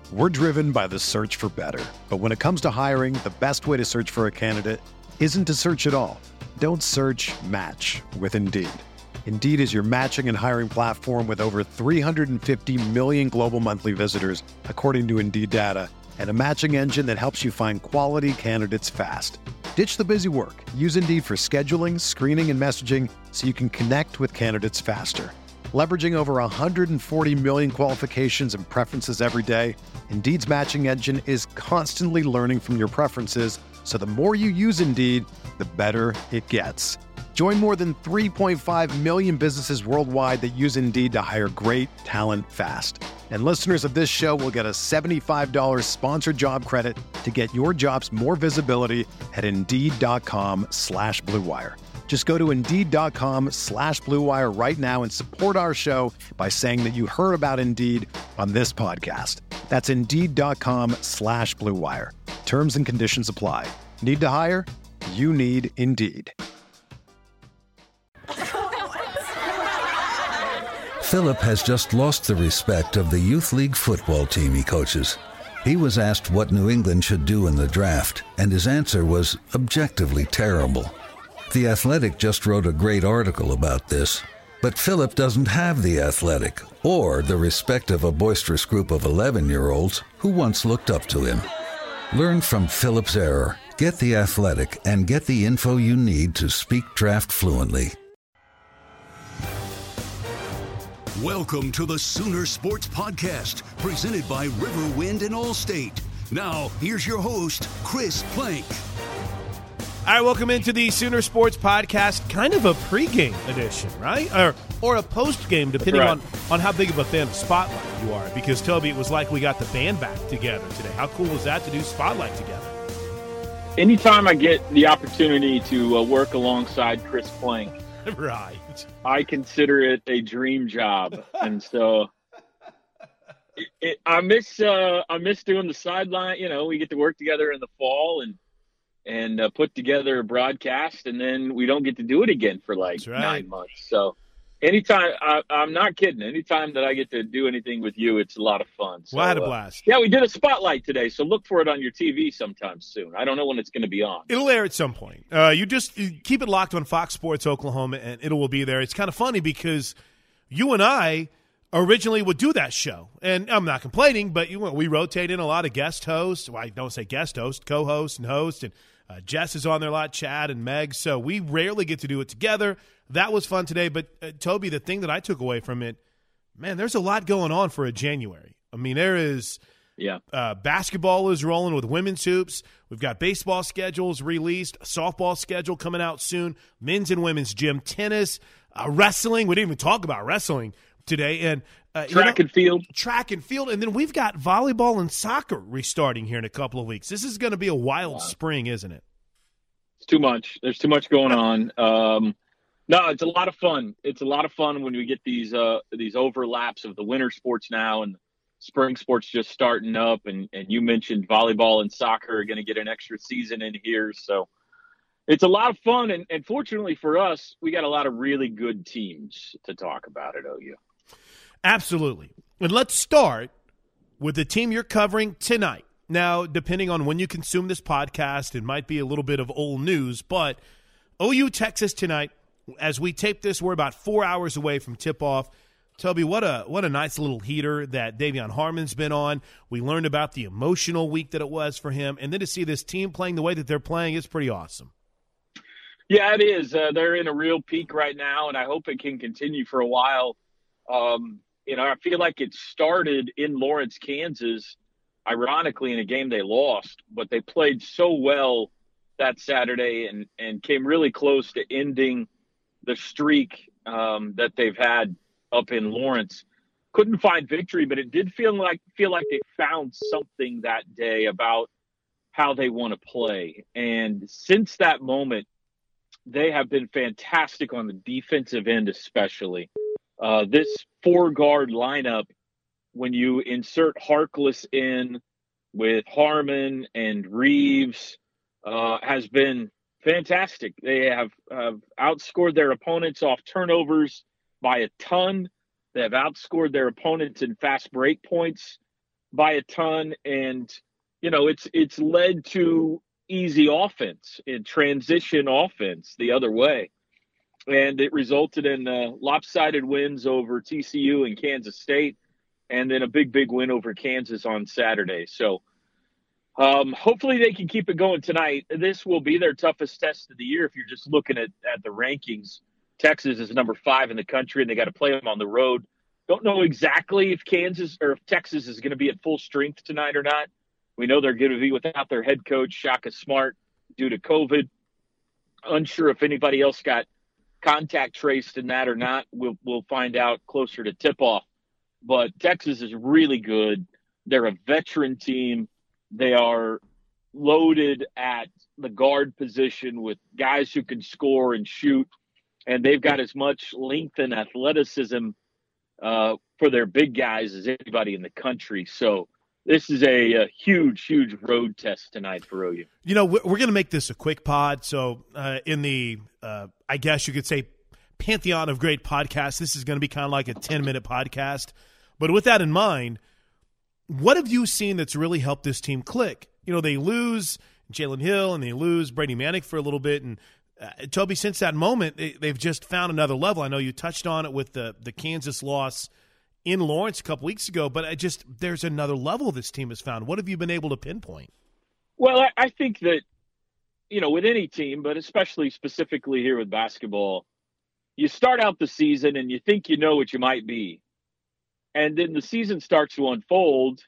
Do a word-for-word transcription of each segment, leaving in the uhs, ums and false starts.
We're driven by the search for better. But when it comes to hiring, the best way to search for a candidate isn't to search at all. Don't search, match with Indeed. Indeed is your matching and hiring platform with over three hundred fifty million global monthly visitors, according to Indeed data, and a matching engine that helps you find quality candidates fast. Ditch the busy work. Use Indeed for scheduling, screening, and messaging so you can connect with candidates faster. Leveraging over one hundred forty million qualifications and preferences every day, Indeed's matching engine is constantly learning from your preferences, so the more you use Indeed, the better it gets. Join more than three point five million businesses worldwide that use Indeed to hire great talent fast. And listeners of this show will get a seventy-five dollars sponsored job credit to get your jobs more visibility at Indeed.com slash Blue Wire. Just go to Indeed.com slash Blue Wire right now and support our show by saying that you heard about Indeed on this podcast. That's Indeed.com slash Blue Wire. Terms and conditions apply. Need to hire? You need Indeed. Philip has just lost the respect of the youth league football team he coaches. He was asked what New England should do in the draft, and his answer was objectively terrible. The Athletic just wrote a great article about this, but Philip doesn't have The Athletic or the respect of a boisterous group of eleven-year-olds who once looked up to him. Learn from Philip's error, get The Athletic, and get the info you need to speak draft fluently. Welcome to the Sooner Sports Podcast, presented by Riverwind and Allstate. Now, here's your host, Chris Plank. All right, welcome into the Sooner Sports Podcast, kind of a pregame edition, right? Or or a postgame, depending right. on, on how big of a fan of Spotlight you are. Because, Toby, it was like we got the band back together today. How cool was that to do Spotlight together? Anytime I get the opportunity to uh, work alongside Chris Plank, right, I consider it a dream job. And so it, it, I miss uh, I miss doing the sideline. You know, we get to work together in the fall and and uh, put together a broadcast, and then we don't get to do it again for like right. nine months. So anytime, I, I'm not kidding, anytime that I get to do anything with you, it's a lot of fun. So, well, I had a uh, blast. yeah, we did a Spotlight today, so look for it on your T V sometime soon. I don't know when it's going to be on. It'll air at some point. Uh, you just you keep it locked on Fox Sports Oklahoma, and it will be there. It's kind of funny because you and I originally would do that show, and I'm not complaining, but you know, we rotate in a lot of guest hosts. Well, I don't say guest host, co-host and host, and uh, Jess is on there a lot, Chad and Meg, so we rarely get to do it together. That was fun today, but uh, Toby, the thing that I took away from it, man, there's a lot going on for a January. I mean, there is yeah. uh, basketball is rolling with women's hoops. We've got baseball schedules released, softball schedule coming out soon, men's and women's gym, tennis, uh, wrestling. We didn't even talk about wrestling today. And uh, track you know, and field. Track and field. And then we've got volleyball and soccer restarting here in a couple of weeks. This is going to be a wild wow. spring, isn't it? It's too much. There's too much going on. Um, no, it's a lot of fun. It's a lot of fun when we get these uh, these overlaps of the winter sports now and spring sports just starting up. And, and you mentioned volleyball and soccer are going to get an extra season in here. So it's a lot of fun. And, and fortunately for us, we got a lot of really good teams to talk about at O U. Absolutely. And let's start with the team you're covering tonight. Now, depending on when you consume this podcast, it might be a little bit of old news, but O U Texas tonight, as we tape this, we're about four hours away from tip-off. Toby, what a what a nice little heater that Davion Harmon's been on. We learned about the emotional week that it was for him, and then to see this team playing the way that they're playing is pretty awesome. Yeah, it is. Uh, they're in a real peak right now, and I hope it can continue for a while. Um, you know, I feel like it started in Lawrence, Kansas, ironically in a game they lost, but they played so well that Saturday and, and came really close to ending the streak um, that they've had up in Lawrence. Couldn't find victory, but it did feel like feel like they found something that day about how they want to play. And since that moment, they have been fantastic on the defensive end especially. Uh, this four-guard lineup, when you insert Harkless in with Harmon and Reeves, uh, has been fantastic. They have, have outscored their opponents off turnovers by a ton. They have outscored their opponents in fast break points by a ton, and you know it's it's led to easy offense and transition offense the other way, and it resulted in uh, lopsided wins over T C U and Kansas State, and then a big big win over Kansas on Saturday. So um, hopefully they can keep it going tonight. This will be their toughest test of the year if you're just looking at at the rankings. Texas is number five in the country, and they got to play them on the road. Don't know exactly if Kansas or if Texas is going to be at full strength tonight or not. We know they're going to be without their head coach, Shaka Smart, due to COVID. Unsure if anybody else got contact traced in that or not. We'll we'll find out closer to tip-off. But Texas is really good. They're a veteran team. They are loaded at the guard position with guys who can score and shoot. And they've got as much length and athleticism uh, for their big guys as anybody in the country. So this is a, a huge, huge road test tonight for O U. You know, we're going to make this a quick pod. So uh, in the, uh, I guess you could say, pantheon of great podcasts, this is going to be kind of like a ten-minute podcast. But with that in mind, what have you seen that's really helped this team click? You know, they lose Jalen Hill and they lose Brady Manick for a little bit, and Uh, Toby, since that moment, they, they've just found another level. I know you touched on it with the, the Kansas loss in Lawrence a couple weeks ago, but I just there's another level this team has found. What have you been able to pinpoint? Well, I, I think that, you know, with any team, but especially specifically here with basketball, you start out the season and you think you know what you might be. And then the season starts to unfold,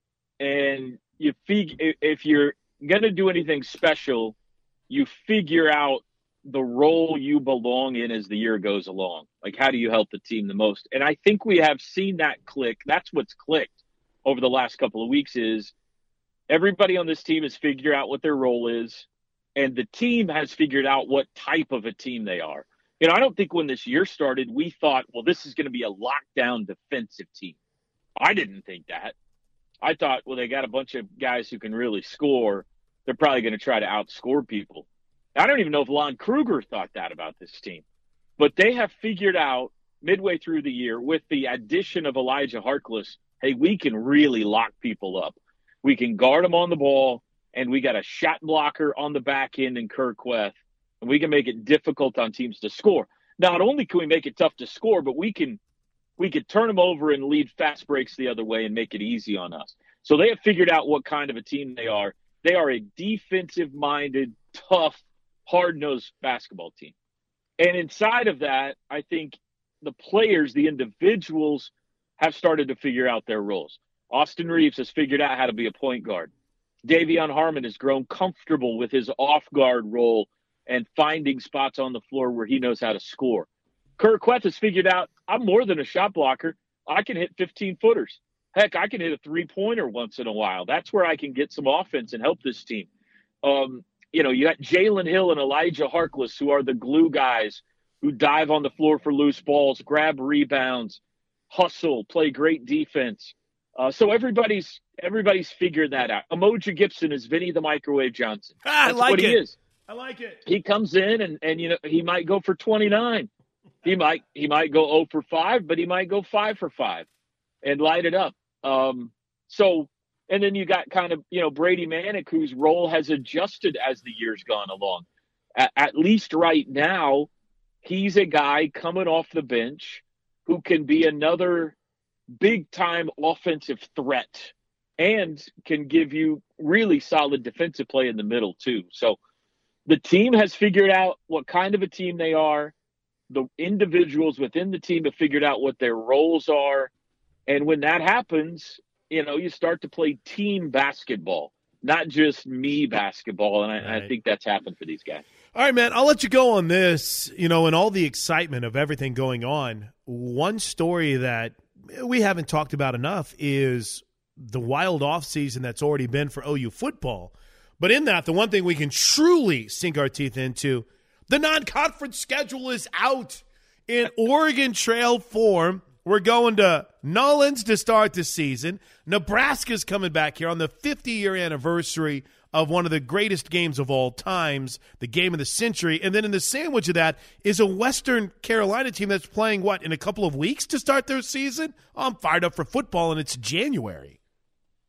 and you fig- if you're going to do anything special, you figure out the role you belong in as the year goes along. Like, how do you help the team the most? And I think we have seen that click. That's what's clicked over the last couple of weeks is everybody on this team has figured out what their role is, and the team has figured out what type of a team they are. You know, I don't think when this year started, we thought, well, this is going to be a lockdown defensive team. I didn't think that. I thought, well, they got a bunch of guys who can really score. They're probably going to try to outscore people. I don't even know if Lon Kruger thought that about this team. But they have figured out midway through the year with the addition of Elijah Harkless, hey, we can really lock people up. We can guard them on the ball, and we got a shot blocker on the back end in Kur Kuath, and we can make it difficult on teams to score. Not only can we make it tough to score, but we can we can turn them over and lead fast breaks the other way and make it easy on us. So they have figured out what kind of a team they are. They are a defensive-minded, tough, hard-nosed basketball team. And inside of that, I think the players, the individuals, have started to figure out their roles. Austin Reeves has figured out how to be a point guard. Davion Harmon has grown comfortable with his off-guard role and finding spots on the floor where he knows how to score. Kur Kuath has figured out, I'm more than a shot blocker. I can hit fifteen-footers. Heck, I can hit a three-pointer once in a while. That's where I can get some offense and help this team. Um, you know, you got Jalen Hill and Elijah Harkless, who are the glue guys who dive on the floor for loose balls, grab rebounds, hustle, play great defense. Uh, so everybody's everybody's figured that out. Emoji Gibson is Vinny the Microwave Johnson. Ah, That's I like what it. he is. I like it. He comes in and, and you know he might go for twenty-nine. He might he might go zero for five, but he might go five for five and light it up. Um, so. And then you got kind of, you know, Brady Manick, whose role has adjusted as the year's gone along. At, at least right now, he's a guy coming off the bench who can be another big-time offensive threat and can give you really solid defensive play in the middle, too. So the team has figured out what kind of a team they are. The individuals within the team have figured out what their roles are. And when that happens, you know, you start to play team basketball, not just me basketball. And I, right. I think that's happened for these guys. All right, man, I'll let you go on this. You know, in all the excitement of everything going on, one story that we haven't talked about enough is the wild offseason that's already been for O U football. But in that, the one thing we can truly sink our teeth into, the non-conference schedule is out in Oregon Trail form. We're going to Nollins to start the season. Nebraska's coming back here on the fifty-year anniversary of one of the greatest games of all times, the game of the century. And then in the sandwich of that is a Western Carolina team that's playing, what, in a couple of weeks to start their season? Oh, I'm fired up for football, and it's January.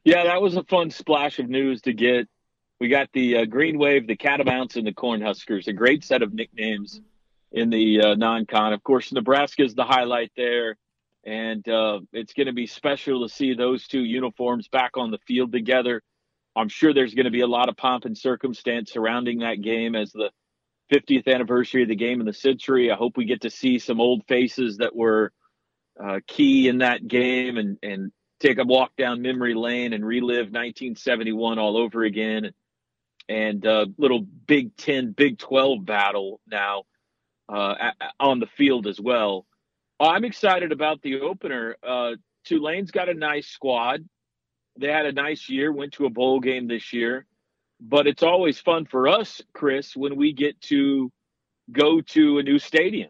Yeah, that was a fun splash of news to get. We got the uh, Green Wave, the Catamounts, and the Cornhuskers. A great set of nicknames in the uh, non-con. Of course, Nebraska is the highlight there, and uh, it's going to be special to see those two uniforms back on the field together. I'm sure there's going to be a lot of pomp and circumstance surrounding that game as the fiftieth anniversary of the game in the century. I hope we get to see some old faces that were uh, key in that game and, and take a walk down memory lane and relive nineteen seventy-one all over again. And uh, little Big Ten, Big twelve battle now uh, a- on the field as well. I'm excited about the opener. Uh, Tulane's got a nice squad. They had a nice year, went to a bowl game this year. But it's always fun for us, Chris, when we get to go to a new stadium.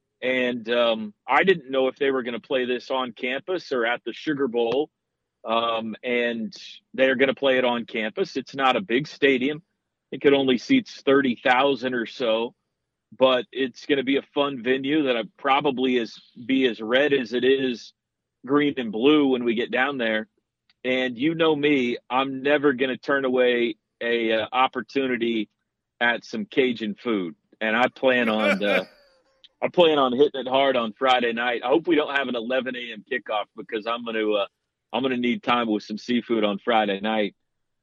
And um, I didn't know if they were going to play this on campus or at the Sugar Bowl. Um, and they're going to play it on campus. It's not a big stadium. It could only seats thirty thousand or so. But it's going to be a fun venue that I probably is be as red as it is green and blue when we get down there. And you know me, I'm never going to turn away a uh, opportunity at some Cajun food, and I plan on uh, I plan on hitting it hard on Friday night. I hope we don't have an eleven a.m. kickoff because I'm going to uh, I'm going to need time with some seafood on Friday night.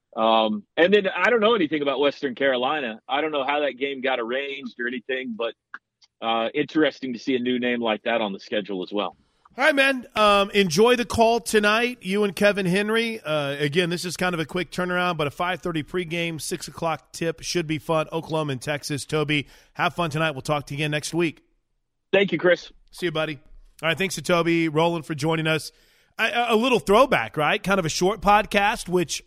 Um, and then I don't know anything about Western Carolina. I don't know how that game got arranged or anything, but uh, interesting to see a new name like that on the schedule as well. All right, man. Um, enjoy the call tonight, you and Kevin Henry. Uh, again, this is kind of a quick turnaround, but a five thirty pregame, six o'clock tip should be fun. Oklahoma and Texas. Toby, have fun tonight. We'll talk to you again next week. Thank you, Chris. See you, buddy. All right, thanks to Toby, Roland for joining us. A, a little throwback, right? Kind of a short podcast, which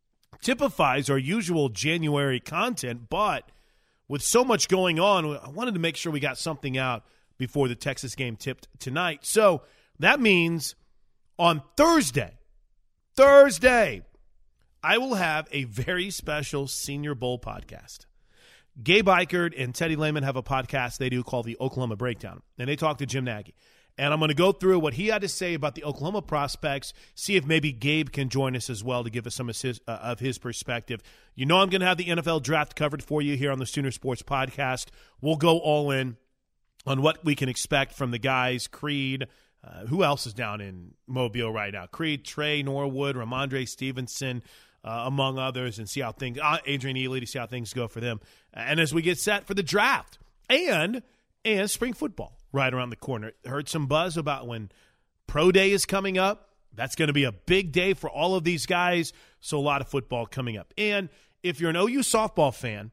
typifies our usual January content, but with so much going on, I wanted to make sure we got something out before the Texas game tipped tonight. So that means on Thursday, Thursday, I will have a very special Senior Bowl podcast. Gabe Eichert and Teddy Lehman have a podcast they do called the Oklahoma Breakdown, and they talk to Jim Nagy. And I'm going to go through what he had to say about the Oklahoma prospects, see if maybe Gabe can join us as well to give us some of his, uh, of his perspective. You know I'm going to have the N F L draft covered for you here on the Sooner Sports Podcast. We'll go all in on what we can expect from the guys, Creed. Uh, who else is down in Mobile right now? Creed, Trey Norwood, Ramondre Stevenson, uh, among others, and see how things uh, – Adrian Ely, to see how things go for them. And as we get set for the draft and and spring football right around the corner. Heard some buzz about when Pro Day is coming up. That's going to be a big day for all of these guys, so a lot of football coming up. And if you're an O U softball fan,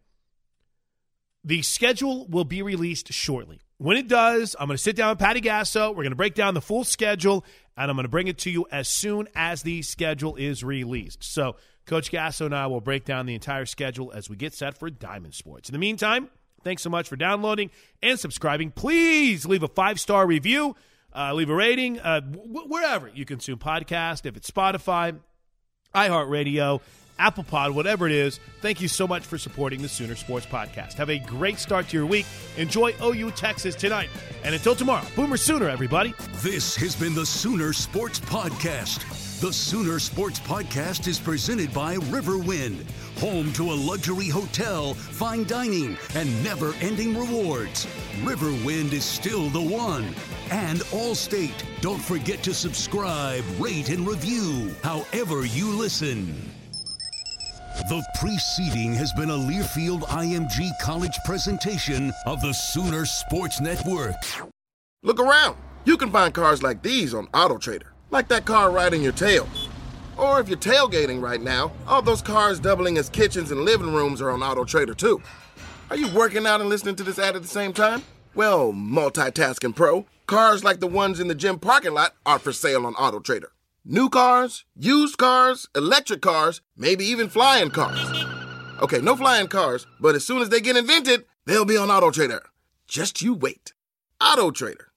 the schedule will be released shortly. When it does, I'm going to sit down with Patty Gasso. We're going to break down the full schedule, and I'm going to bring it to you as soon as the schedule is released. So Coach Gasso and I will break down the entire schedule as we get set for Diamond Sports. In the meantime, thanks so much for downloading and subscribing. Please leave a five-star review, uh, leave a rating, uh, w- wherever you consume podcast, if it's Spotify, iHeartRadio, Apple Pod, whatever it is. Thank you so much for supporting the Sooner Sports Podcast. Have a great start to your week. Enjoy O U Texas tonight. And until tomorrow, Boomer Sooner, everybody. This has been the Sooner Sports Podcast. The Sooner Sports Podcast is presented by Riverwind, home to a luxury hotel, fine dining, and never-ending rewards. Riverwind is still the one. And Allstate. Don't forget to subscribe, rate, and review however you listen. The preceding has been a Learfield I M G College presentation of the Sooner Sports Network. Look around. You can find cars like these on AutoTrader, like that car riding your tail. Or if you're tailgating right now, all those cars doubling as kitchens and living rooms are on AutoTrader too. Are you working out and listening to this ad at the same time? Well, multitasking pro, cars like the ones in the gym parking lot are for sale on AutoTrader. New cars, used cars, electric cars, maybe even flying cars. Okay, no flying cars, but as soon as they get invented, they'll be on AutoTrader. Just you wait. AutoTrader.